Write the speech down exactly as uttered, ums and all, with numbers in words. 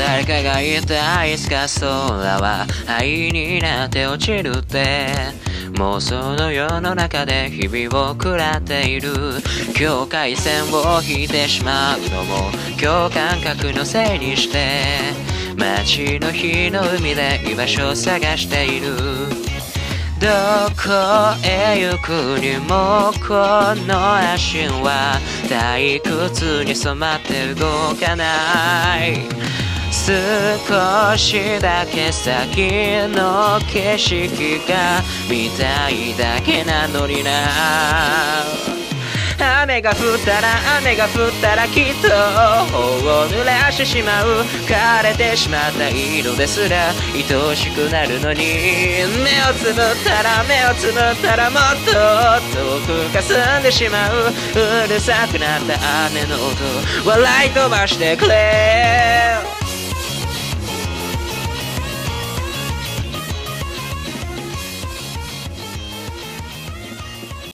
誰かが言ったいつか空は灰になって落ちるって妄想の世の中で日々を食らっている境界線を引いてしまうのも今日感覚のせいにして街の日の海で居場所を探しているどこへ行くにもこの足は退屈に染まって動かない少しだけ先の景色が見たいだけなのにな雨が降ったら雨が降ったらきっと頬を濡らしてしまう枯れてしまった色ですら愛しくなるのに目をつぶったら目をつぶったらもっと遠く霞んでしまううるさくなった雨の音笑い飛ばしてくれ